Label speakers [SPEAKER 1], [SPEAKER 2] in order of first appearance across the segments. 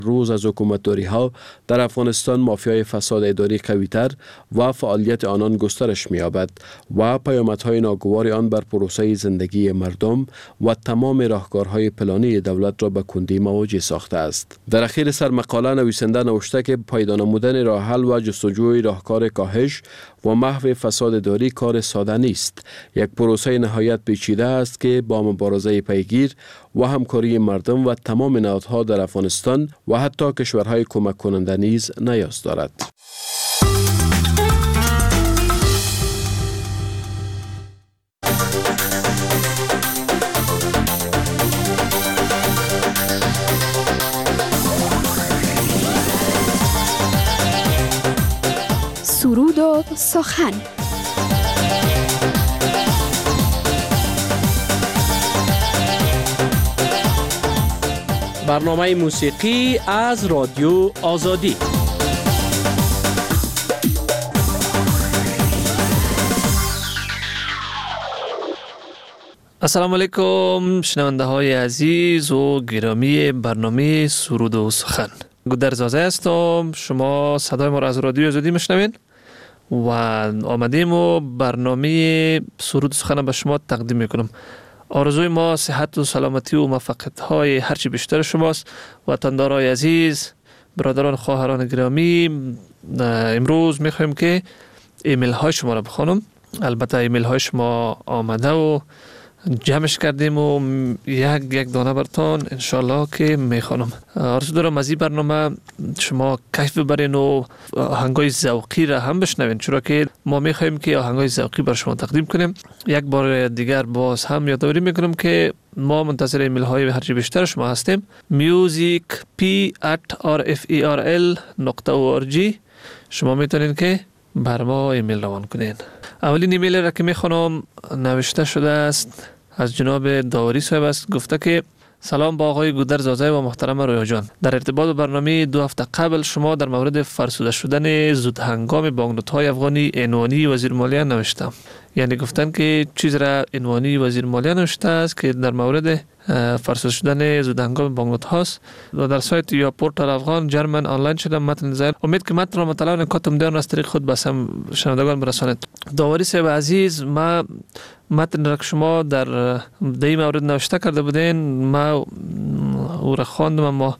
[SPEAKER 1] روز از حکومتداری ها در افغانستان مافیای فساد اداری قوی‌تر و فعالیت آنان گسترش می‌یابد و پیامدهای ناگوار آن بر پروسه زندگی مردم و تمام راهکارهای پلانی دولت را به کندی مواجه ساخته است. در اخیر سرمقاله نویسنده نوشته که پیدا نمودن راه حل و جستجوی راهکار کاهش و محو فساد اداری کار ساده نیست. یک پروسه نهایت پیچیده است که با مبارزه پیگیر و همکاری مردم و تمام نهادها در افغانستان و حتی کشورهای کمک کننده نیز نیاز دارد.
[SPEAKER 2] سرود و سخن.
[SPEAKER 3] برنامه موسیقی از رادیو آزادی. السلام علیکم شنونده های عزیز و گرامی برنامه سرود و سخن. گودرزازه هستم. شما صدای ما را از رادیو آزادی میشنوین و آمدیم و برنامه سرود و سخن به شما تقدیم میکنم. آرزوی ما صحت و سلامتی و موفقیت های هرچی بیشتر شماست. وطندارای عزیز، برادران خواهران گرامی، امروز میخوایم که ایمیل های شما را بخوانم. البته ایمیل های شما آمده و جمعش کردیم و یک دانه برتان انشالله که میخوانم. آرزو دارم از این برنامه شما کیف ببرین و آهنگای ذوقی را هم بشنوین، چرا که ما میخوایم که آهنگای ذوقی بر شما تقدیم کنیم. یک بار دیگر باز هم یادآوری میکنم که ما منتظر ایمیل های هرچی بیشتر شما هستیم. music@rferl.org شما میتونین که بر ما ایمیل روان کنین. اولین ایمیل را که میخوانم نوشته شده است از جناب داوری صاحب است. گفته که سلام با آقای گودرزازه و محترم رویا جان. در ارتباط با برنامه 2 هفته قبل شما در مورد فرسوده شدن زودهنگام بانکنوت‌های افغانی عنوانی وزیر مالیه نوشتم. یعنی گفتن که چیز را عنوانی وزیر مالیه نوشته است که در مورد فرسوده شدن زودهنگام بانکنوت هاست و در سایت یا پورتال افغان جرمن آنلاین شده متن زیر. امید که متن را مطالعه و نکات مدرن از طریق خود به شنوندگان برسانید. داوری صاحب عزیز، ما متن را که شما در این مورد نوشته کرده بودین ما او را خواندم، اما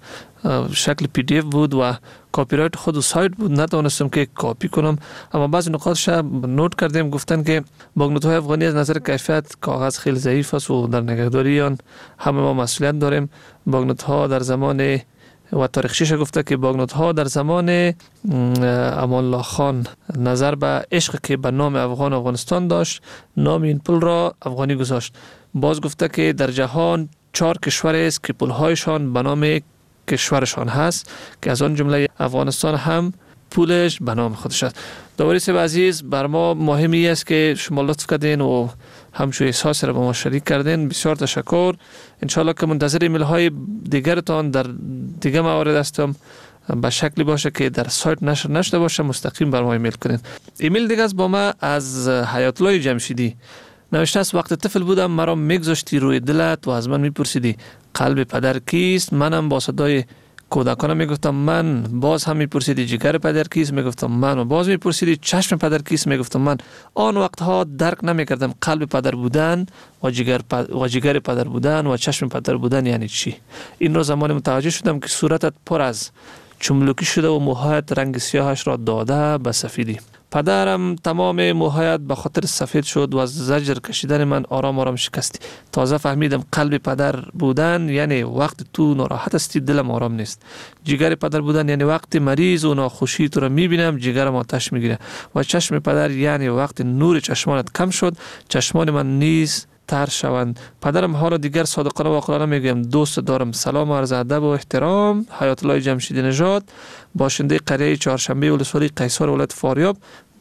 [SPEAKER 3] شکل پی دی اف بود و کاپی رایت خود سایت بود، نتوانستم که کاپی کنم. اما بعضی نکاتش نوت کردیم. گفتن که بانکنوت‌های افغانی از نظر کیفیت کاغذ خیلی ضعیف است و در نگهداری آن همه ما مسئولیت داریم. بانکنوت‌ها در زمان و تاریخچه‌اش گفته که بانکنوت‌ها در زمان امان الله خان نظر به عشق که به نام افغانستان داشت نام این پول را افغانی گذاشت. باز گفته که در جهان 4 کشور است که پول‌هایشان به نام کشورشان هست که از آن جمله افغانستان هم پولش به نام خودش است. داوری صاحب عزیز، بر ما مهمی است که شما لطف کردین و همچون احساس را با ما شریک کردین. بسیار تشکر. انشالله که منتظر ایمیل های دیگرتان در دیگه موارد هستم به شکلی باشه که در سایت نشر نشده باشه، مستقیم بر ما ایمیل کنین. ایمیل دیگه از با ما از حیات الله جمشیدی نوشته است وقت طفل بودم مرا میگذاشتی روی دلت و از من میپرسیدی قلب پدر کیست؟ منم با صدای کودکانم میگفتم من. باز هم میپرسیدی جگر پدر کیست؟ میگفتم من. و باز میپرسیدی چشم پدر کیست؟ میگفتم من. آن وقتها درک نمیکردم قلب پدر بودن و جگر پدر بودن و چشم پدر بودن یعنی چی. این رو زمان متوجه شدم که صورتت پر از چملوکی شده و موهایت رنگ سیاهش را داده به سفیدی. پدرم تمام موهایت به خاطر سفید شد و از زجر کشیدن من آرام آرام شکستی. تازه فهمیدم قلب پدر بودن یعنی وقت تو ناراحت هستی دلم آرام نیست. جگر پدر بودن یعنی وقتی مریض و ناخوشی تو را میبینم جگرم آتش میگیره. و چشم پدر یعنی وقتی نور چشمانت کم شد چشمان من نیز تر شوند. پدرم حالا دیگر صادقانه و عاقلانه میگم دوست دارم. سلام و عرض ادب و احترام. حیات الله جمشیدی نژاد، باشنده قریه چهارشنبه ولسوالی قیصر ولایت فاریاب،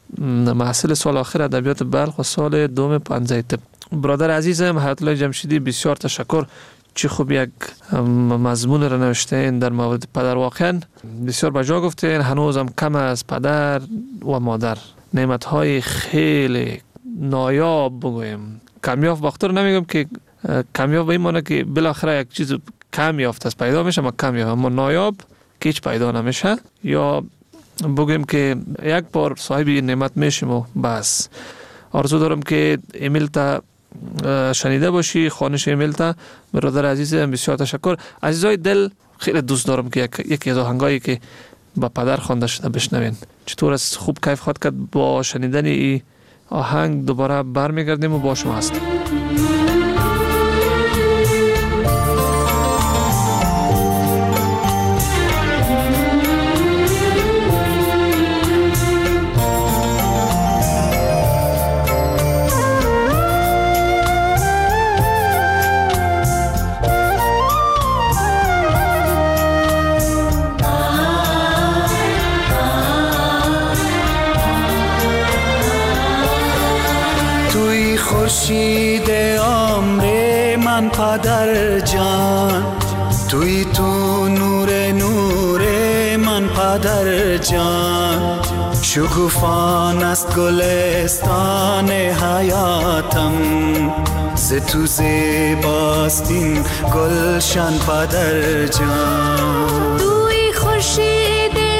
[SPEAKER 3] محصل سال آخر ادبیات بلخ و سال دوم پنجه طب. برادر عزیزم حیات الله جمشیدی، بسیار تشکر. چه خوب یک مضمون را نوشتین در مورد پدر. واقعا بسیار بجا گفتین. هنوزم کم از پدر و مادر نعمت‌های خیلی نایاب بگویم کمیاب باختر نمیگم که کمیاب به این معنی که بالاخره یک چیز کم یافته است پیدا میشه، ما کمیاب، اما نایاب کیچ پیدا نمیشه یا بگیم که یک بار صاحب نعمت میشیم و بس. آرزو دارم که ایمیل تا شنیده باشی، خوانش ایمیل تا. برادر عزیزم بسیار تشکر. عزیزای دل، خیلی دوست دارم که یکی از آهنگایی که با پدر خوانده شده بشنوین. چطور است؟ خوب کیف خواهد کرد با شنیدن این آهنگ. دوباره برمیگردیم و با شما هستیم.
[SPEAKER 4] خورشید عمر من پدر جان، توی تو نور من پدر جان. شکوفان است گلستان حیاتم، ز تو زیباست این گلشن پدر جان.
[SPEAKER 5] توی خورشید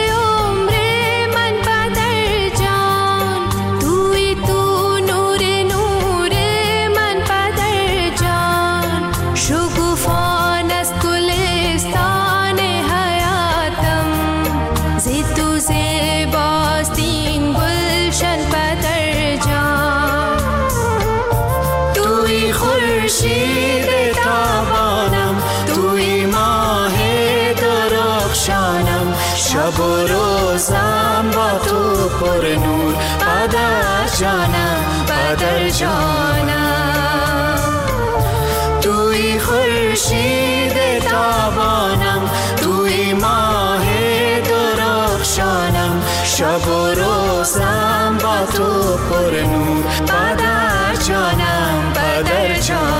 [SPEAKER 5] شب و روزم با تو پر نور پدر جانم، پدر جانم. توی خورشید تابانم، توی ماه درخشانم. شب و روزم با تو پر نور پدر جانم، پدر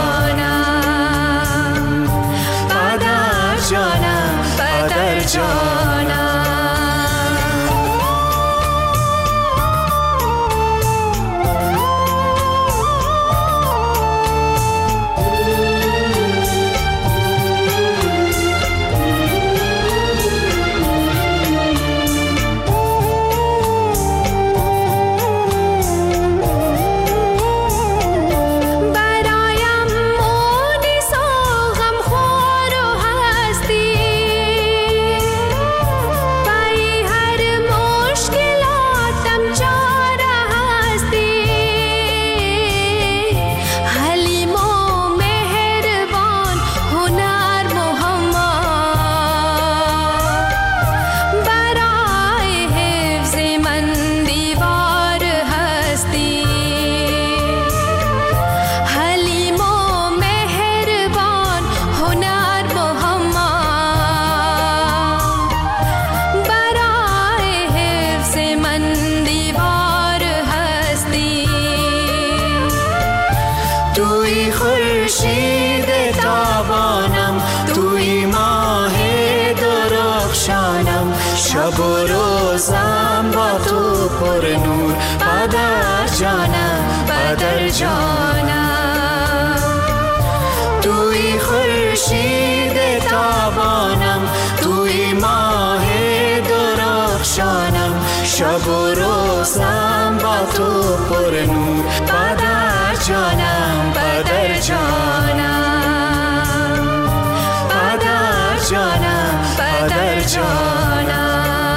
[SPEAKER 5] جانم، پدر جانم، پدر جانم. توی خورشید تابانم، توی ماه درخشانم. شب و روزم با تو پر نور پدر جانم، پدر جانم. توی خورشید تابانم، توی ماه درخشانم. شب و روزم با تو پر نور پدر جانم، پدر جانم، پدر جانم، پدر جانم.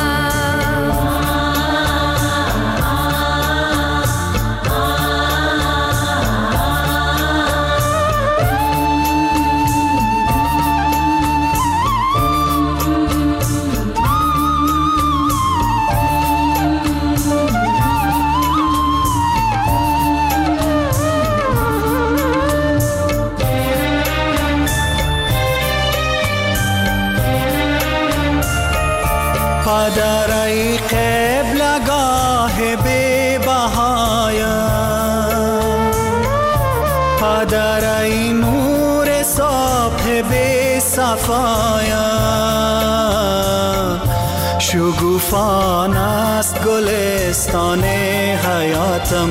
[SPEAKER 5] پدر ای قبلگاه بی بهایم، پدر ای نور صبح بی صفایم. شگوفان است گلستان حیاتم،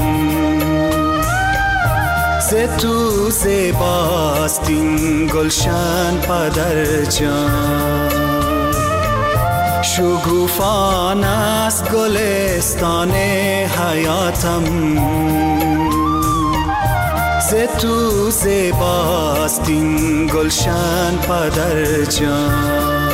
[SPEAKER 5] ز تو زیباست این گلشن پدر جان.
[SPEAKER 4] شگوفان است گلستان حیاتم، ز تو زیباست این گلشن پدر جان.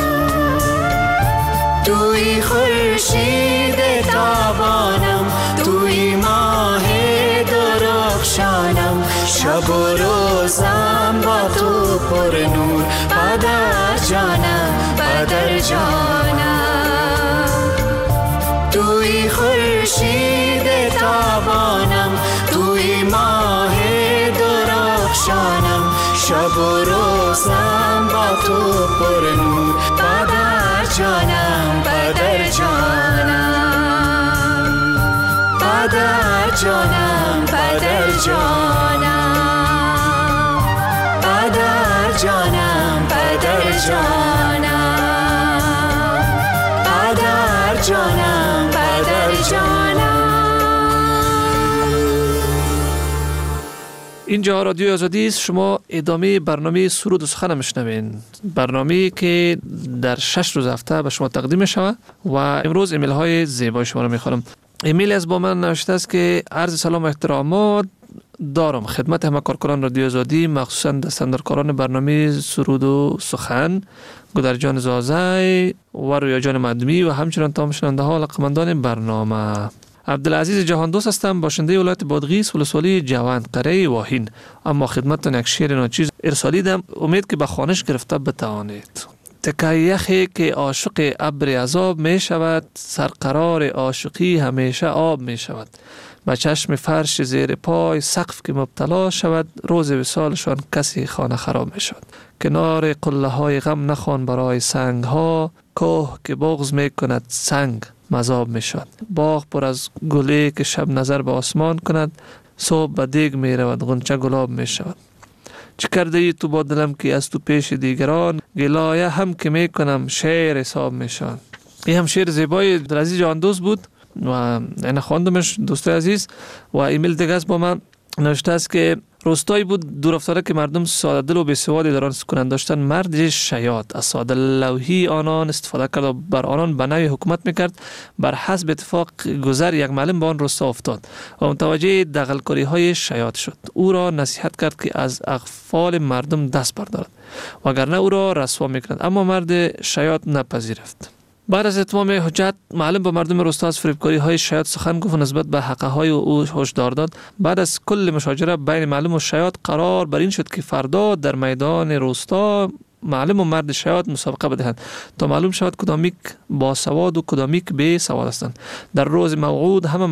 [SPEAKER 4] توی خورشید تابانم، توی ماه درخشانم، شب و روزم با تو پر نور پدر جانم، پدر جانم. توی خورشید تابانم، توی ماه درخشانم، شب و روزم با تو پر نور پدر جانم، پدر جانم، پدر جانم، پدر جانم، پدر جانم، پدر جانم، پدر جانم، پدر جانم.
[SPEAKER 3] اینجا رادیو آزادی است. شما ادامه برنامه سرود و سخن میشنوین، برنامه‌ای که در 6 روز هفته به شما تقدیم میشه و امروز ایمیل های زیبای شما رو میخوانم. ایمیل از با من نوشته است که عرض سلام و احترامات دارم خدمت همه کارکنان رادیو آزادی، مخصوصا دستاندرکاران برنامه سرود و سخن، گودرجان زازای و رویا جان مدمی و همچنان تمام شنونده ها و علاقه‌مندان برنامه. عبدالعزیز جهان دوست هستم، باشنده ولایت بادغیس، ولسوالی جوان قره واهین. اما خدمتتان یک شعر ناچیز ارسالیدم، امید که به خوانش گرفته بتوانید. تکه یخی که عاشق ابر عذاب می شود، سرقرار عاشقی همیشه آب می شود. به چشم فرش زیر پای سقف که مبتلا شود، روز وصالشان کسی خانه خراب می شود. کنار قله های غم نخوان برای سنگ ها، کوه که بغض می کند سنگ مذاب می شود. باغ پر از گلی که شب نظر به آسمان کند، صبح به دیگ می رود غنچه گلاب می شود. چه کرده ای تو با دلم که از تو پیش دیگران، گلایه هم که می کنم شعر حساب می شود. این هم شعر زیبای عبدالعزیز جهان دوست بود و این خواندمش دوستای عزیز. و ایمیل دیگه است با من نوشته است که روستایی بود دور افتاده که مردم ساده دل و بی‌سوادی در آن سکونت داشتند. مرد شیاد از ساده لوحی آنان استفاده کرد و بر آنان به نوعی حکومت میکرد. بر حسب اتفاق گذر یک معلم به آن روستا افتاد و متوجه دغل‌کاری های شیاد شد. او را نصیحت کرد که از اغفال مردم دست بردارد وگرنه او را رسوا میکند، اما مرد شیاد نپذیرفت. بعد از اتمام حجت معلم با مردم روستا از فریبکاری های شیاد سخن گفت و نسبت به حقه های او هشدار داد. بعد از کل مشاجره بین معلم و شیاد قرار بر این شد که فردا در میدان روستا معلم و مرد شیاد مسابقه بدهند تا معلوم شود کدامیک با سواد و کدامیک بی سواد هستند. در روز موعود همه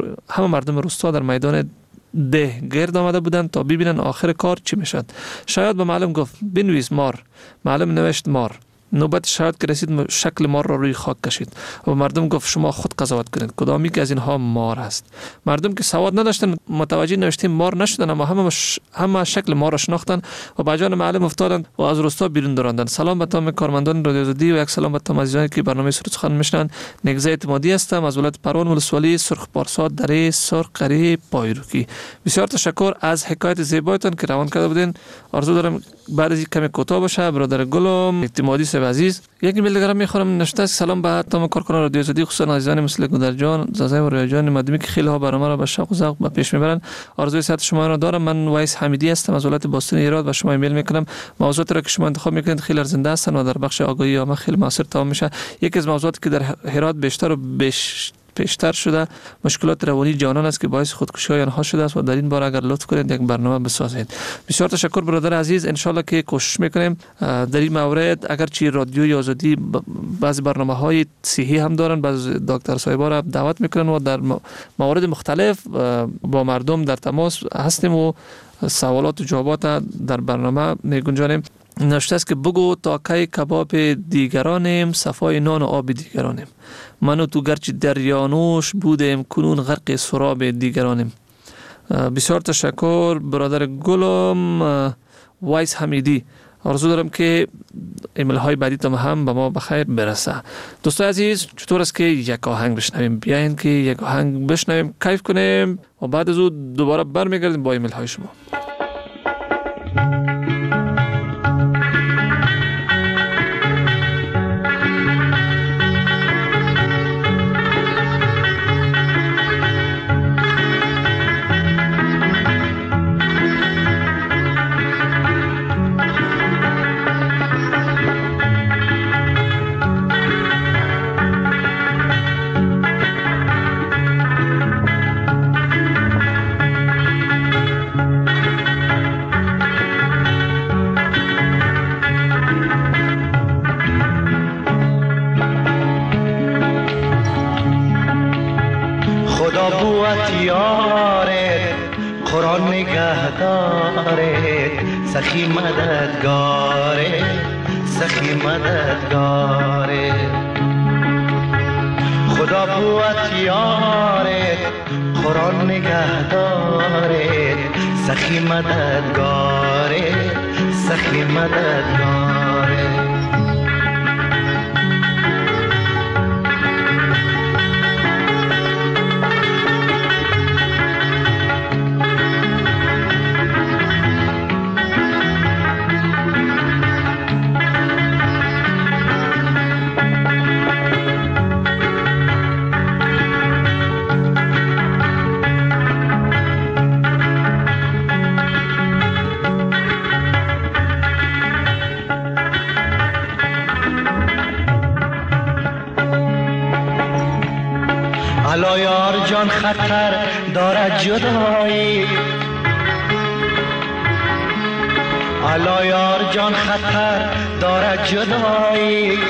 [SPEAKER 3] مردم روستا در میدان ده گرد آمده بودند تا ببینن آخر کار چی میشد. شیاد به معلم گفت بنویس مار. معلم نوشت مار. نوبت شاید که رسید شکل مار را روی خاک کشید و مردم گفت شما خود قضاوت کنید کدامی که از اینها مار است. مردم که سواد نداشتن متوجه نوشته مار نشدن، اما همه شکل مار را شناختن و به جان معلم افتادند و از روستا بیرون دراندند. سلام به تمام کارمندان رادیو آزادی و یک سلام به تمام عزیزانی که برنامه سرود سخن میشنوند. نگزه اعتمادی هستم از ولایت پروان، ولسوالی سرخ پارسا، دره سرخ قره پایروکی. بسیار تشکر از حکایت زیبایتان که روان کرده بودین. آرزو دارم بعد از کمی کوتاه باشه. برادر گلم اعتمادی عزیز یک ایمیل دیگر میخوام نوشته است سلام به تمام کارکنان رادیو آزادی، خصوصا عزیزان مثل گودرجان زازای و ریاجان مدمی که خیلی ها برنامه را به شوق و ذوق به پیش میبرن. آرزوی صحت شما را دارم. من وایس حمیدی هستم از ولایت باستان ایران و شما ایمیل میکنم. موضوعاتی را که شما انتخاب میکنید خیلی ارزنده هستن و در بخش آگاهی عامه خیلی موثر تمام میشه. یکی از موضوعاتی که در هرات بیشتر پیشتر شده مشکلات روانی جوانان است که باعث خودکشی آنها شده است و در این باره اگر لطف کنید یک برنامه بسازید. بسیار تشکر برادر عزیز. ان شاء الله که کوشش میکنیم در این مورد. اگرچه رادیوی آزادی بعضی برنامه‌های صحی هم دارن، بعضی دکتر صاحبا را دعوت میکنن و در موارد مختلف با مردم در تماس هستیم و سوالات و جوابات در برنامه میگنجانیم. نوشته است که بگو تا کی کباب دیگرانیم، صفای نان و آب دیگرانیم. من و تو گرچه دریانوش بودیم کنون غرق سراب دیگرانیم. بسیار تشکر برادر گلم وایس حمیدی. آرزو دارم که ایمیل های بعدی تام هم به ما بخیر برسه. دوستان عزیز چطور است که یک آهنگ بشنویم؟ بیاین که یک آهنگ بشنویم، کیف کنیم و بعد از او دوباره برمیگردیم با ایمیل های شما.
[SPEAKER 5] بوت یارت قرآن نگهدارت سخی مددگارت سخی مددگارت خدا بوت یارت قرآن نگهدارت سخی مددگارت سخی مددگارت الا یار جان خطر دارد جدایی الا یار جان خطر دارد جدایی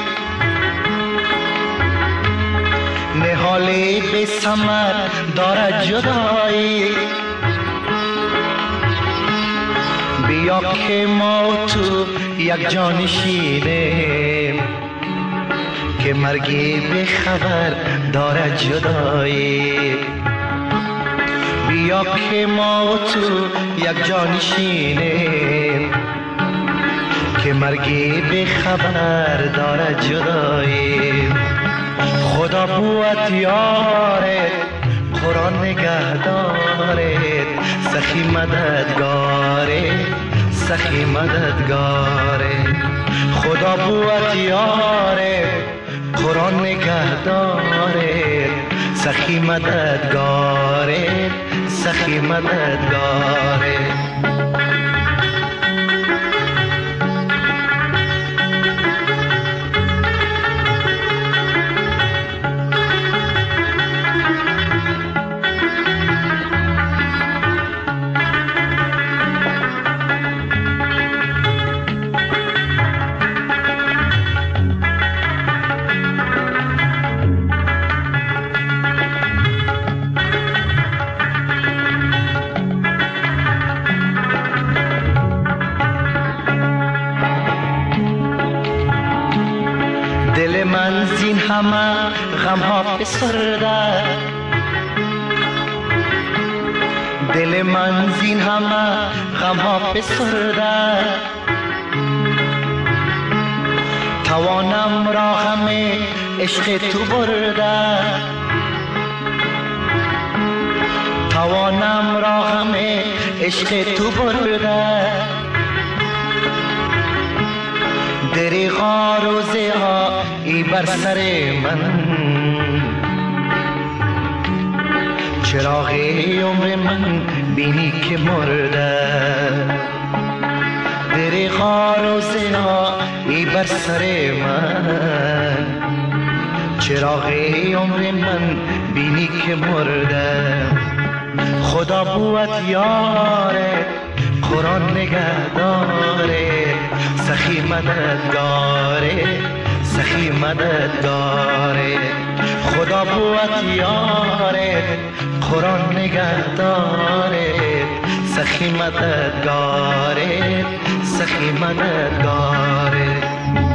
[SPEAKER 5] نهالی به ثمر دارد جدایی بیا که ما و تو یک جانشینیم که مرگی به خبر دارد جدایی بیا که ما و تو یک جانشینیم که مرگی به خبر دارد جدایی خدا بوت یارت قرآن نگهدارت سخی مددگارت سخی مددگارت خدا بوت یارت قرآن نگهدارت سخی مددگارت سخی مددگارت دل من زین همه غم ها فسرده دل من زین همه غم ها فسرده توانم را غم عشق تو برده توانم را غم عشق تو برده دریغا روزه ها ای بر سر من چراغ عمر من بینی که مرده دریغا روزه ها ای بر سر من چراغ عمر من بینی که مرده خدا بوت یارت قرآن نگهدارت سخی مددگارت سخی مددگارت خدا بوت یارت قرآن نگهدارت سخی مددگارت سخی مددگارت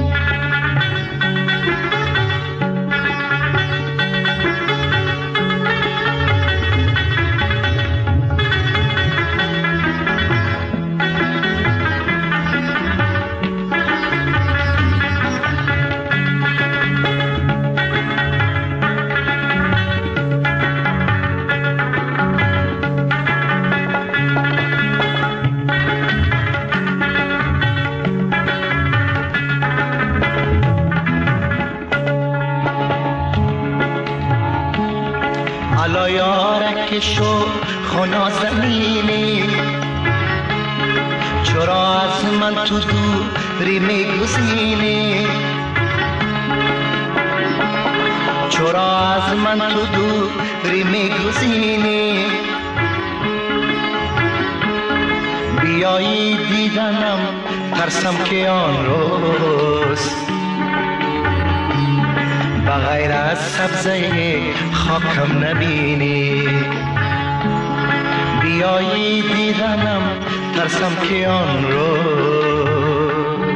[SPEAKER 5] الا یارک شو خنا زمینی چرا از من تو دوری میگزینی چرا از من تو دوری میگزینی بیایی دیدنم ترسم که آن روز بغیر از سبزه خاکم نبینی
[SPEAKER 6] بیایی دیدنم ترسم که آن روز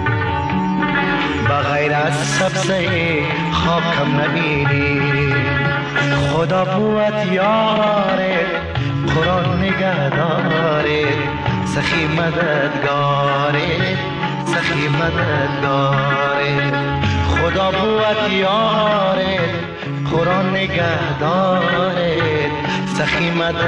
[SPEAKER 6] بغیر از سبزه خاکم نبینی. خدا بود یاره قرآن نگهداره سخی مددگاره سخی مددگاره. خدا بود یاره قرآن نگهداره سخی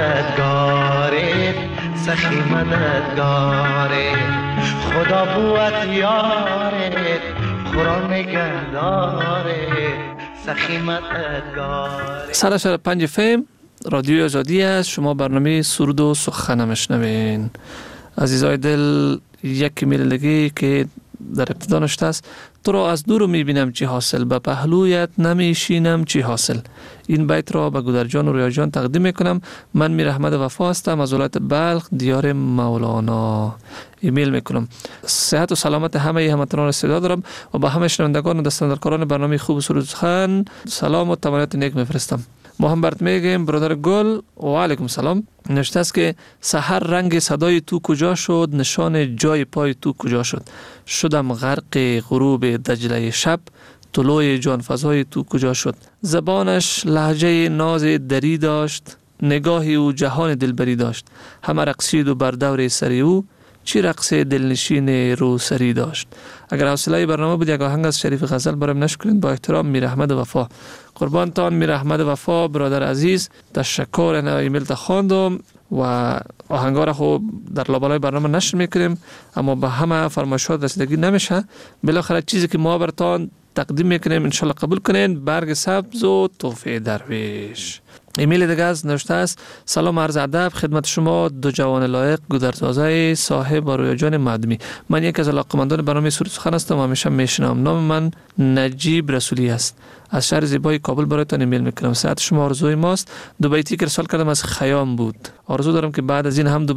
[SPEAKER 6] مددگاره سخی مددگاره. خدا بود یاره قرآن نگهداره سخی مددگاره.
[SPEAKER 3] 105 FM رادیو آزادی است. شما برنامه سرود و سخن میشنوین. عزیزای دل، یک ایمیل دیگه که در ابتدا نشته است: تو را از دور میبینم چی حاصل، به پهلویت نمیشینم چی حاصل. این بیت را به گودرجان و ریاجان تقدیم میکنم. من میر احمد وفا هستم از ولایت بلخ دیار مولانا. ایمیل میکنم. صحت و سلامت همه هموطنان را صدا دارم و به همه شنوندگان و دستاندرکاران برنامه خوب سرود و سخن سلام و تمنیات نیک میفرستم. ما هم برات میگیم برادر گل و علیکم سلام. نوشته است که سحر رنگ صدای تو کجا شد، نشان جای پای تو کجا شد. شدم غرق غروب دجله شب، طلوع جان فضای تو کجا شد. زبانش لهجه ناز دری داشت، نگاهی او جهان دلبری داشت. همه رقصید و بر دور سری او، چی رقص دلنشین رو سری داشت. اگر حوصله برنامه بود یک آهنگ از شریف غزل برام نشکرین. با احترام میر احمد وفا. قربانتان میر احمد وفا برادر عزیز. تشکر. انا ایمیل تا خواندم و آهنگا را خب در لابلای برنامه نشر میکنیم، اما به همه فرمایشات رسیدگی نمیشه. بالاخره چیزی که ما براتون تقدیم میکنیم ان شاء الله قبول کنین. برگ سبز و تحفه درویش. ایمیل دیگه از نوشته است: سلام عرض ادب خدمت شما دو جوان لایق گودرزازای صاحب و رویاجان معدمی. من یک از علاقه‌مندان برنامه سرود سخن هستم و همیشه میشنوم. نام من نجیب رسولی است. از شهر زیبای کابل برایتان ایمیل میکنم. صحت شما آرزوی ماست. دو بیتی که ارسال کردم از خیام بود. آرزو دارم که بعد از این هم دو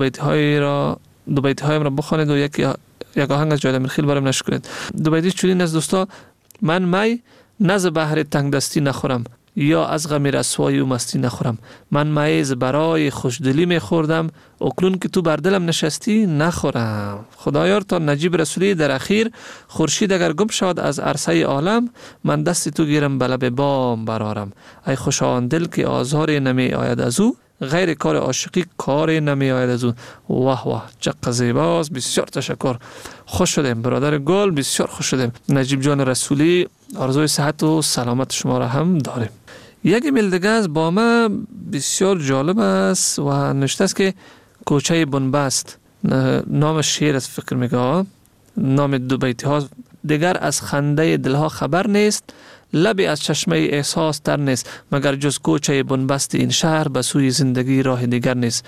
[SPEAKER 3] بیتی هایم را بخوانید و یک آهنگ از جاید امیرخیل برام نشر کنید. دو بیتی چنین از دوستا: من می نز بحر تنگ دستی نخورم، یا از غم رسوایی و مستی نخورم. من میز برای خوشدلی میخوردم، اکنون که تو بر دلم نشستی نخورم. خدایار تا نجیب رسولی در اخیر: خورشید اگر گم شود از عرصه عالم، من دست تو گیرم به لب بام برارم. ای خوشا دل که آزار نمی آید از او، غیر کار عاشقی کار نمی آید از او. واه واه چقدر زیباست. بسیار تشکر. خوش شدیم برادر گل، بسیار خوش شدیم. نجیب جان رسولی، آرزوی صحت و سلامت شما را هم داریم. یک ایمیل دیگه از با ما بسیار جالب است و نوشته است که کوچه بنبست، نام شعر است فکر میگه، نام دو بیتی ها: دیگر از خنده دلها خبر نیست، لبی از چشمه احساس تر نیست، مگر جز کوچه بنبست این شهر به سوی زندگی راه دیگر نیست.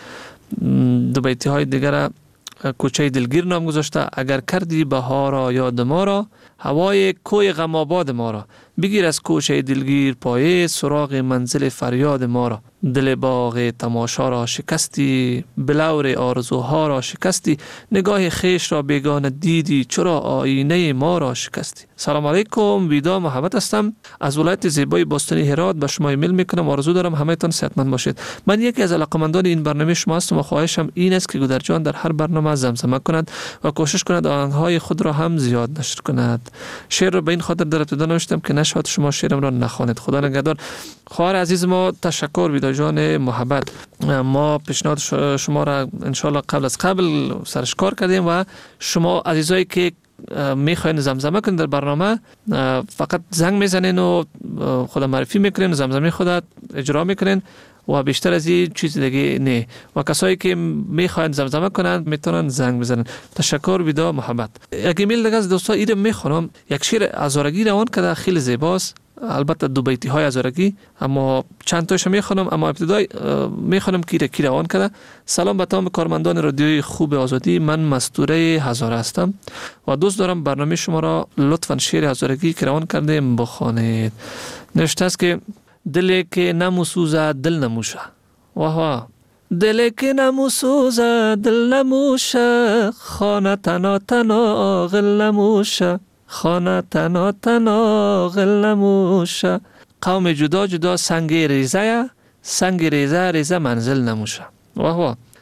[SPEAKER 3] دو بیتی های دیگر کوچه دلگیر نام گذاشته: اگر کردی بهار را یاد ما را، هوای کوی غم آباد ما را، بگیر از کوچه دلگیر پایه، سراغ منزل فریاد ما را. دل باغ تماشا را شکستی، بلور آرزوها را شکستی، نگاه خیش را بیگانه دیدی، چرا آینه ما را شکستی. سلام علیکم، ویدا محمد هستم از ولایت زیبای باستانی هرات. به شما ایمیل میکنم. آرزو دارم همه تان صحتمند باشید. من یکی از علاقه‌مندان این برنامه شما هستم و خواهشم این است که گودرجان در هر برنامه زمزمه کند و کوشش کند آهنگ‌های خود را هم زیاد نشر کند. شعر را به این خاطر در ابتدا نوشتم که نشود شما شعرم را نخوانید. خدا نگهدار. خواهر عزیز ما تشکر. ویدا جان محبت، ما پیشنهاد شما را ان شاء الله قبل از قبل سرش کار کردیم و شما عزیزایی که میخواین زمزمه کنید در برنامه فقط زنگ میزنین و خود معرفی میکنین و زمزمه خودت اجرا میکنین و بیشتر از این چیز دیگه نه. و کسایی که میخواین زمزمه کنند میتونن زنگ بزنن. تشکر. ویدا محبت. یک ایمیل دیگه از دوستا ایره میخونم. یک شعر هزارگی روان کرده، خیلی زیباست. البته دو بیتی های هزارگی، اما چند تایش میخونم، اما ابتدای میخونم کی روان کرده. سلام به تمام کارمندان رادیوی خوب آزادی، من مستوره هزاره هستم و دوست دارم برنامه شما را لطفاً شعر هزارگی که روان کرده بخوانید. نوشته است که دلی که نموسوزه دل نموشه. واه واه. دلی که نموسوزه دل نموشه، خانه تنا تنا غل نموشه، خانه تنا تنا غل نموشه. قوم جدا جدا سنگ ریزه، سنگ ریزه ریزه منزل نموشه. واه واه.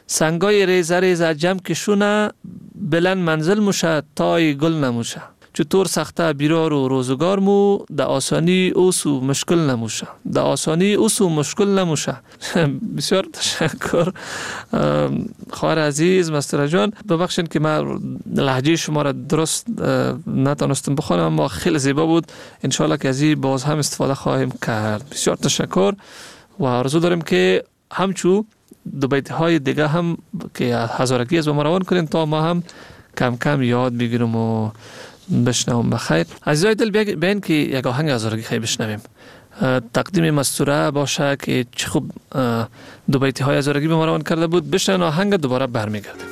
[SPEAKER 3] سنگای ریزه ریزه جمع کشونه بلند منزل موشه تای گل نموشه چطور سخته بیرار و روزگار مو ده آسانی اوسو مشکل نموشه ده آسانی اوسو مشکل نموشه. بسیار تشکر خواهر عزیز مستر جان. ببخشید که من لهجه شما را درست نتونستم بخوانم اما خیلی زیبا بود. انشالله که از این باز هم استفاده خواهیم کرد. بسیار تشکر و آرزو داریم که همچو دو بیت های دیگه هم که هزارکی از ما روان کنیم تا ما هم کم کم یاد بگیریم و بشنوم. بخیر عزیزای دل بیاین که یک آهنگ هزارکی خیلی بشنویم. تقدیم مستوره باشه که چه خوب دو بیتی های هزارکی به ما روان کرده بود. بشنویم آهنگ دوباره برمیگردیم.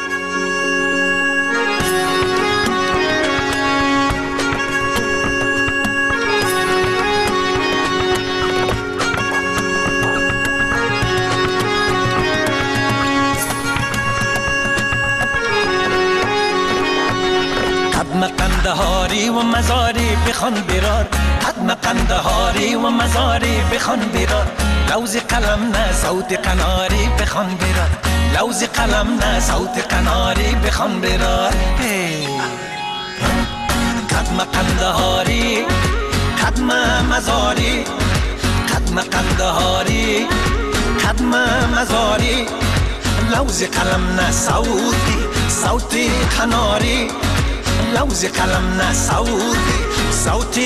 [SPEAKER 7] قندهاری و مزاری بخوان برار حتم قندهاری و مزاری بخوان برار لوز قلم نه صوت قناری بخوان برار لوز قلم نه صوت قناری بخوان برار قدم قندهاری قدم مزاری قدم قندهاری قدم مزاری لوز قلم نه صوت قناری لوز قلم نه صوت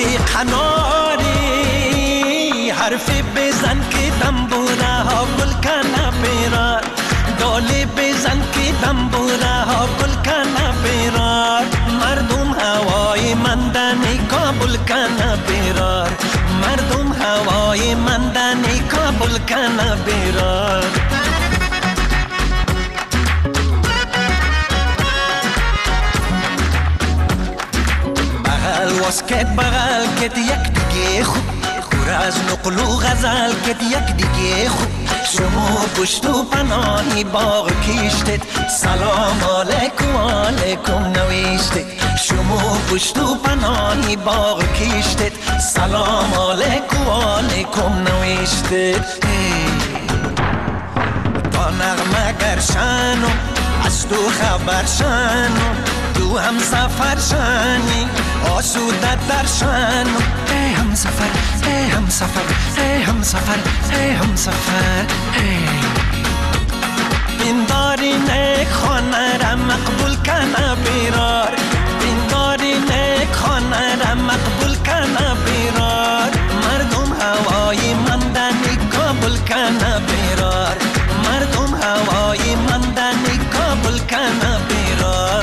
[SPEAKER 7] قناری حرف بزن که دنبوره ها گل کنه بیرار دالی بزن که دنبوره ها گل کنه بیرار مردم هوای مندنی کابل کنه بیرار مردم هوای مندنی کابل کنه بیرار واسکت بغل کت یک دیگه خوب خور از نقل و غزل کت یک دیگه خوب شما پشت و پناهی باغ کشتت سلام علیکم علیکم نوشتت شما پشت و پناهی باغ کشتت سلام علیکم علیکم نوشتت تا نغمه گرشنو از تو خبر شنو تو هم سفر شنی آسوده در شنو ای هم سفر ای هم سفر ای هم سفر ای هم سفر بینداری نیک خانه را مقبول کنه بیرار بینداری نیک خانه را مقبول کنه بیرار مردم هوای مندنی کابل کنه بیرار مردم هوای مندنی کابل کنه بیرار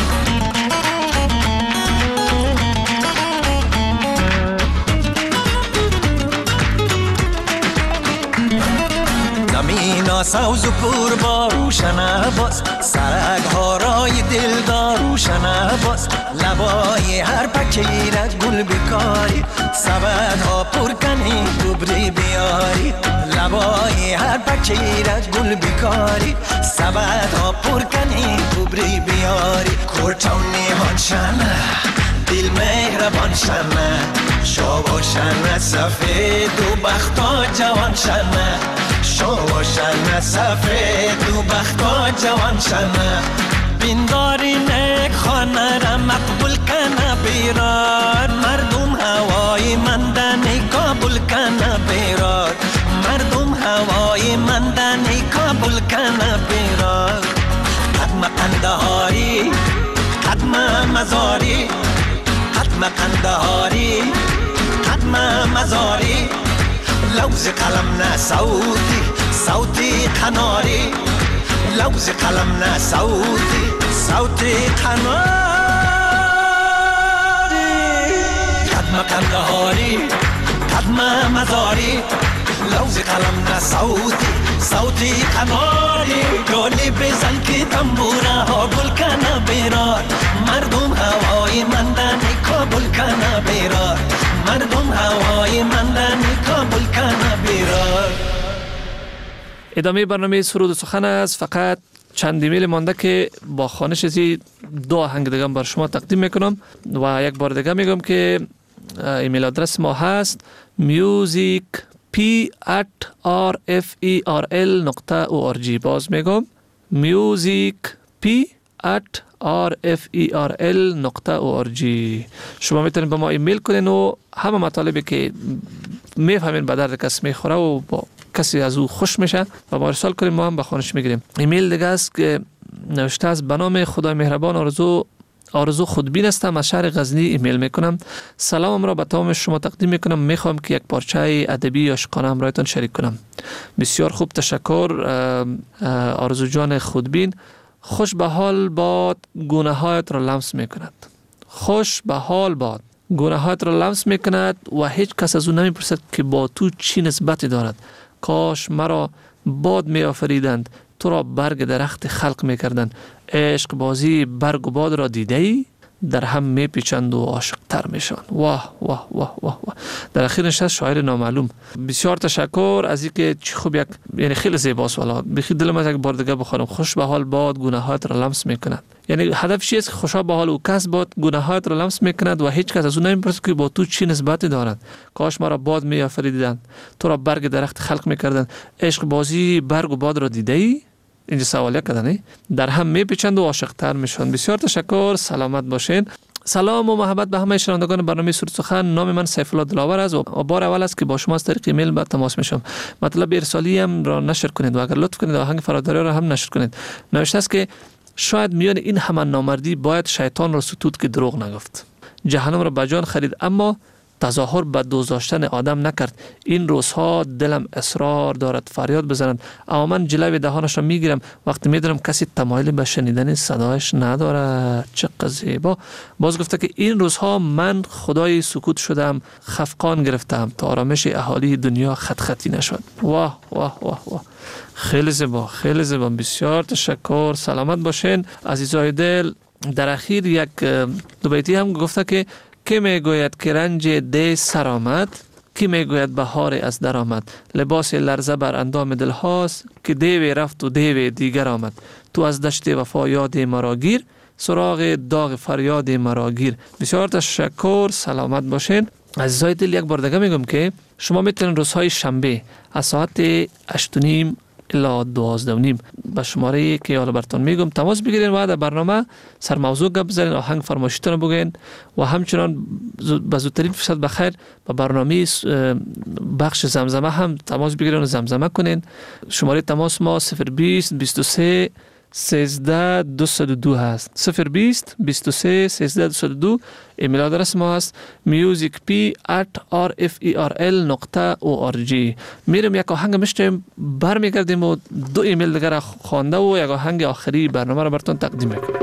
[SPEAKER 7] زمین سوز و پر با روشن باز سرک ها رای دلدار روشن باز لبای هر پکیره گل بکاری سبد ها پر کنی دوبری بیاری لبای هر پکیره گل بکاری سبد ها پر کنی دوبری بیاری کورتونی هانشنه دل مهربان شنه شو شنه سفید و بختا جوان شنه شو شنه سفید و بختا جوان شنه بینداری نیک خانه را مقبول کنه بیرار مردم هوای مندنی کابل کنه بیرار مردم هوای مندنی کابل کنه بیرار قدم قندهاری قدم مزاری قدم قندهاری قدم مزاری لوز قلم نه صوتی قناری لوز قلم نه صوتی قناری قدم قندهاری قدم مزاری لوز قلم نه صوتی قناری گلی بزن که تنبوره ها گل کنه بیرار مردم هوای مندنی کابل کنه بیرار مردم هوای مندنی کابل کنه بیرار.
[SPEAKER 3] ادامه برنامه سرود و سخن است. فقط چند ایمیل مانده که با خوانش ازی دو آهنگ دیگه بر شما تقدیم میکنم و یک بار دیگه میگم که ایمیل آدرس ما هست music@rferl.org. باز میگم musicp@rferl.org. شما میتونید به ما ایمیل کنین و همه مطالبی که میفهمین به درد کس میخوره و با کسی از او خوش میشه و ما ارسال کنیم، ما هم به خانش میگیریم. ایمیل دیگه است که نوشته است: به نام خدای مهربان آرزو خودبین هستم، از شهر غزنی ایمیل میکنم. سلامم را به تمام شما تقدیم میکنم. میخوام که یک پارچه ادبی عاشقانه همراهتان شریک کنم. بسیار خوب، تشکر آرزو جان خودبین. خوش به حال باد گناهایت را لمس میکند. خوش به حال باد گناهایت را لمس میکند و هیچ کس از او نمیپرسد که با تو چی نسبتی دارد. کاش مرا باد می آفریدند، تو را برگ درخت خلق می کردند. عشق بازی برگ و باد را دیده ای؟ در هم می پیچند و عاشق تر می شوند. واه واه واه واه واه. در اخیر نشست شاعر نامعلوم. بسیار تشکر از اینکه چی خوب یعنی خیلی زیباست. والا بخی دلم از یک بار دیگه بخوانم. خوش به حال باد گناهات را لمس می کند. یعنی هدف چیست که خوشا به حال او کس باد گناهات را لمس می کند و هیچ کس از او نمیپرسد که با تو چی نسبتی دارد. کاش مرا باد می آفریدند، تو را برگ درخت خلق می کردند. عشق بازی برگ و باد را دیده ای؟ اینجا سوالیه کردن در هم میپیچند و عاشق تر میشن. بسیار تشکر، سلامت باشین. سلام و محبت به همه شنوندگان برنامه سرود سخن. نام من سیف الله دلاور است و بار اول است که با شما از طریق ایمیل به تماس میشم. مطلب ارسالی هم را نشر کنید و اگر لطف کنید آهنگ فراداری را هم نشر کنید. نوشته است که شاید میان این همه نامردی باید شیطان را ستود که دروغ نگفت. جهنم را به جان خرید اما تظاهر به دوست داشتن آدم نکرد. این روزها دلم اصرار دارد فریاد بزنند، اما من جلوی دهانش را میگیرم وقتی میدونم کسی تمایل به شنیدن صدایش ندارد. چقدر زیبا. باز گفته که این روزها من خدای سکوت شدم، خفقان گرفتم تا آرامش اهالی دنیا خط خطی نشد. واه واه واه واه. خیلی زیبا، خیلی زیبا. بسیار تشکر، سلامت باشین عزیزای دل. در اخیر یک دو بیتی هم گفته که کی میگوید که رنج دی سر آمد، کی میگوید بهار از در آمد. لباس لرزه بر اندام دل هاست که دیوی رفت و دیوی دیگر آمد. تو از دشت وفا یاد مرا گیر، سراغ داغ فریاد مرا گیر. بسیار تشکر، سلامت باشین عزیزای دل. یک بار دیگه میگم که شما میتونید روزهای شنبه از ساعت 8:30 الا 12:30 به شماره که حالا براتون میگم تماس بگیرین و در برنامه سر موضوع گپ بزنین، آهنگ فرمایشتون بگین و همچنان به زودترین فرصت بخیر به برنامه بخش زمزمه هم تماس بگیرین و زمزمه کنین. شماره تماس ما 020 23 13 202 هست. 020 23 13 202. ایمیل آدرس ما هست musicp@rferl.org. میریم یک آهنگ میشتیم، برمیگردیم و دو ایمیل دیگر را خوانده و یک آهنگ آخری برنامه را براتون تقدیم میکنم.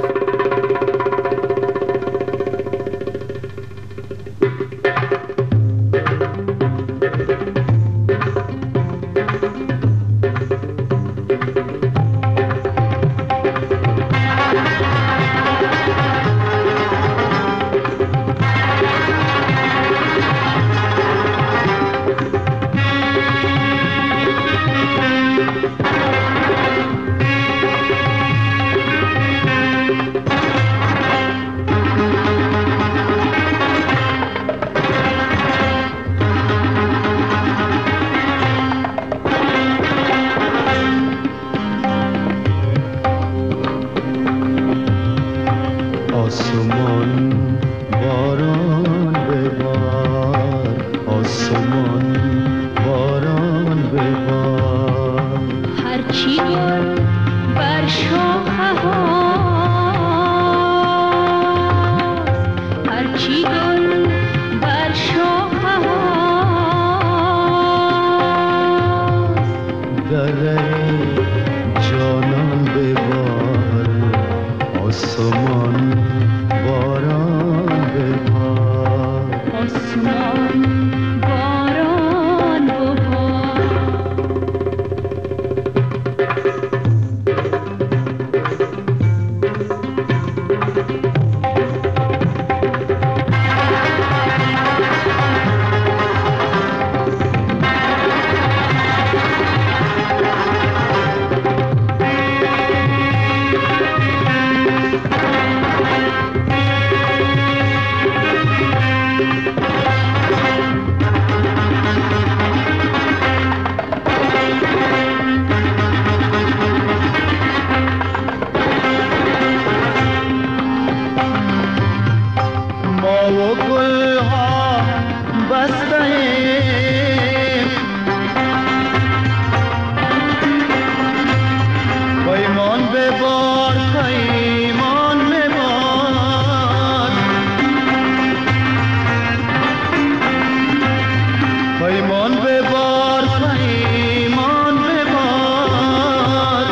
[SPEAKER 6] پیمان ببار پیمان ببار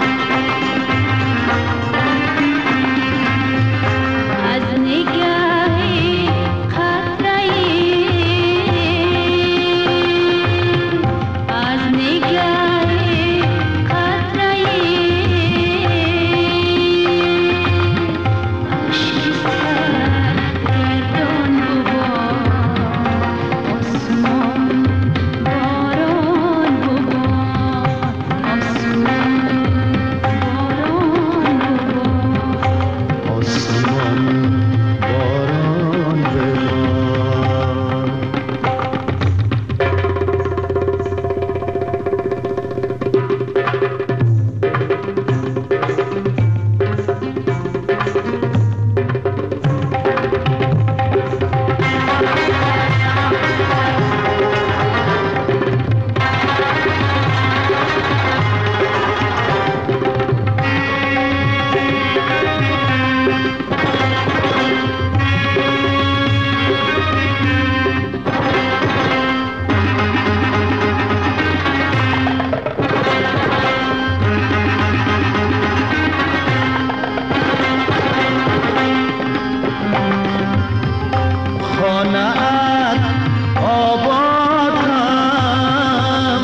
[SPEAKER 5] از نگاه خطره‌ای از نگاه خطره‌ای اشک سرگردان ببار آسمان باران ببار آسمان باران ببار
[SPEAKER 6] آسمان باران ببار خانه‌ات آباد هم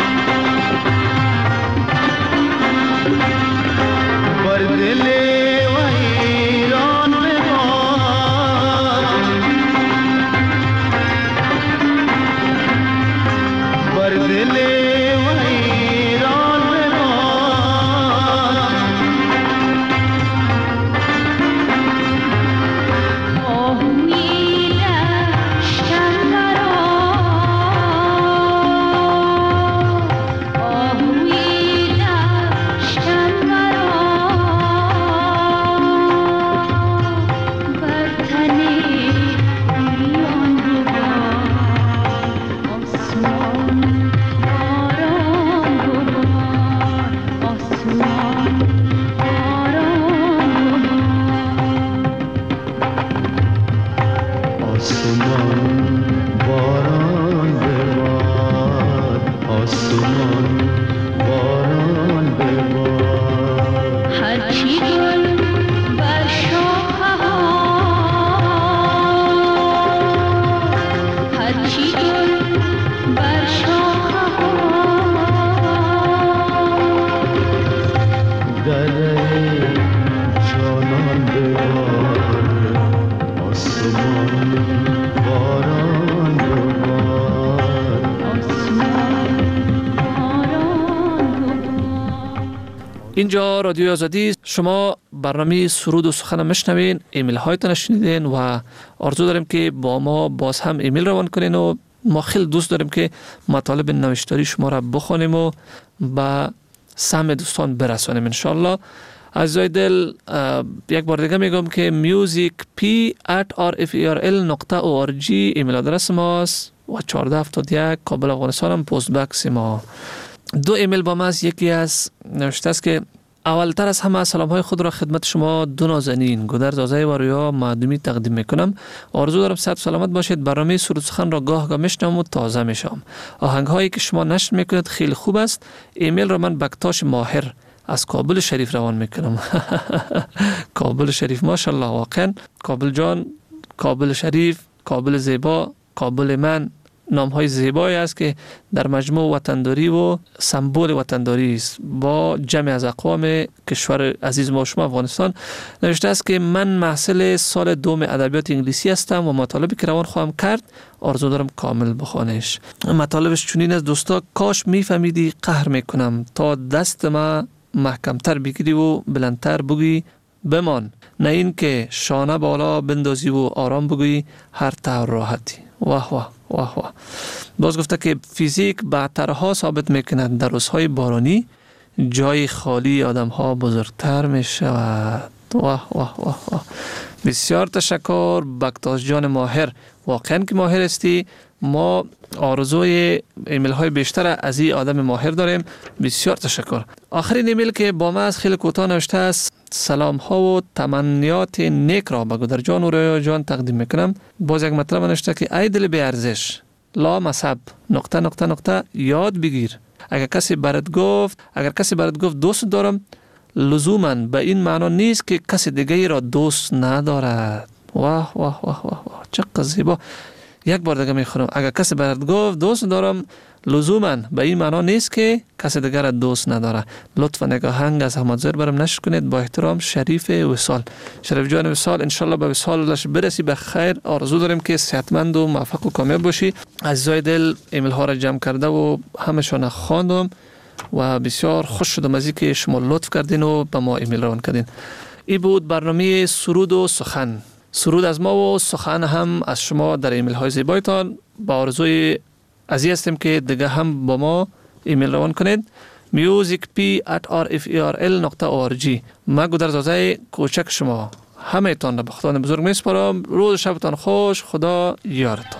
[SPEAKER 6] بر دل ویران ببار بر دل ویران ببار
[SPEAKER 5] آهوی لشکر مرا آهوی لشکر مرا بر تن گریان ببار آسمان باران ببار آسمان باران ببار
[SPEAKER 6] آسمان باران ببار آسمان باران ببار
[SPEAKER 5] هرچی گل بر شاخه ها هرچی گل بر شاخه ها
[SPEAKER 6] دره جانان ببار آسمان باران ببار
[SPEAKER 5] آسمان باران ببار.
[SPEAKER 3] اینجا رادیو آزادی، شما برنامه سرود و سخن میشنوین، ایمیل هایتان شنیدین و آرزو داریم که با ما باز هم ایمیل روان کنین و ما خیلی دوست داریم که مطالب نوشتاری شما را بخونیم و به سهم دوستان برسانیم انشالله. عزیزای دل، یک بار دیگه میگم که musicp@rferl.org ایمیل آدرس ماست و 1471 کابل افغانستان هم پست بکس ما. دو ایمیل با ما است. یکی از نوشته است که اولتر از همه سلام های خود را خدمت شما دو نازنین گودرز آزای و رویا معدومی تقدیم میکنم. آرزو دارم صحت و سلامت باشید. برنامه سرود سخن را گاه میشنوم و تازه میشم. آهنگ هایی که شما نشر میکنید خیلی خوب است. ایمیل را من بکتاش ماهر از کابل شریف روان میکنم. کابل شریف ماشاءالله، واقعا کابل جان، کابل شریف، کابل زیبا، کابل من، نام های زیبایی است که در مجموع وطنداری و سمبل وطنداری است با جمع از اقوام کشور عزیز ما شما افغانستان. نوشته است که من محصل سال دوم ادبیات انگلیسی هستم و مطالبی که روان خواهم کرد آرزو دارم کامل بخوانش. مطالبش چنین است: دوستا، کاش میفهمیدی قهر میکنم تا دست ما محکمتر بگیری و بلندتر بگی بمان، نه این که شانه بالا بندازی و آرام بگویی هر طور راحتی. واه واه واه واه. باز گفته که فیزیک بعدترها ثابت میکند در روزهای بارانی جای خالی آدم ها بزرگتر می شود. واه واه واه واه. بسیار تشکر بکتاش جان ماهر، واقعا که ماهر استی. ما آرزوی ایمیل های بیشتر از این آدم ماهر داریم. بسیار تشکر. آخرین ایمیل که با ما از خیلی کوتاه نوشته است: سلام ها و تمنیات نیک را به گودر جان و رویا جان تقدیم میکنم. باز یک مطلب نوشته که ای دل بی ارزش، لامصب نقطه نقطه نقطه یاد بگیر. اگر کسی برات گفت دوست دارم، لزوماً به این معنا نیست که کسی دیگه را دوست ندارد. واه واه واه واه واه، چقدر زیبا. یک بار دیگه میخونم. اگر کسی برات گفت دوست دارم، لزوماً به این معنا نیست که کسی دیگر را دوست نداره. لطفا نگاهنگ از احمد ظاهر برام نشر کنید. با احترام، شریف وصال. شریف جان وصال، انشالله به وصالش برسی به خیر. آرزو داریم که صحتمند و موفق و کامیاب باشی. عزیزای دل، ایمیل ها را جمع کرده و همشون خواندم و بسیار خوش شدم از اینکه شما لطف کردین و به ما ایمیل روان کردین. این بود برنامه سرود و سخن. سرود از ما و سخن هم از شما در ایمیل های زیبایتان. با آرزوی عزیز هستیم که دیگه هم با ما ایمیل روان کنید. musicp@rferl.org. ما گودرزاده کوچک شما همه تان را به خدای بزرگ میسپارم. روز شبتان خوش. خدا یارتان.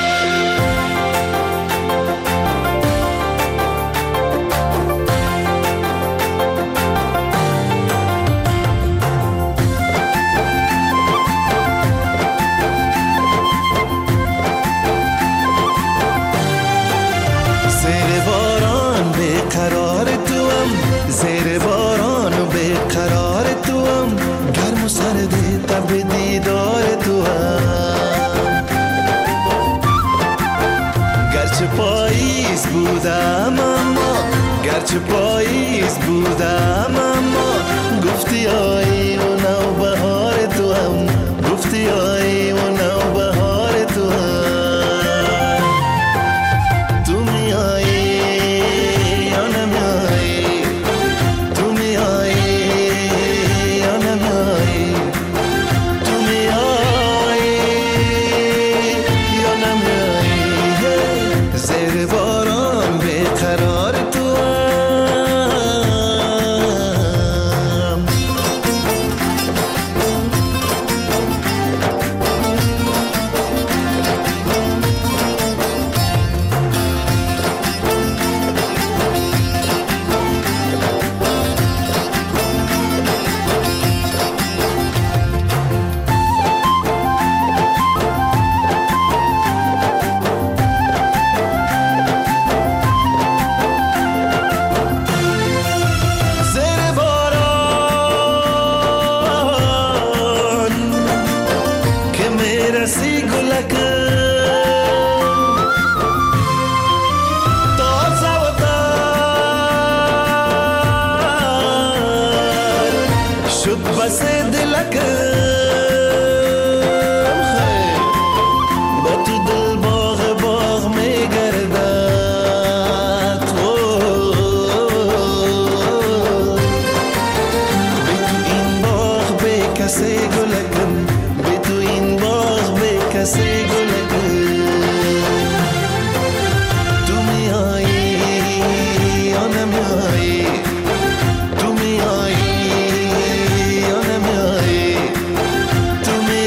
[SPEAKER 7] زیر باران و بیقرار توام، گرم و سردی تب دیدار توام. گرچه پاییز بودم اما گفتی آیی و نوبهار توام، گفتی آیی و نوبهار توام. تو میایی یا نمیایی،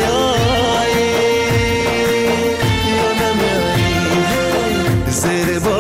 [SPEAKER 7] زیر